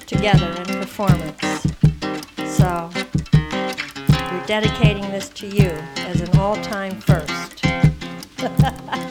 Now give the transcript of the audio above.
together in performance. So we're dedicating this to you as an all-time first.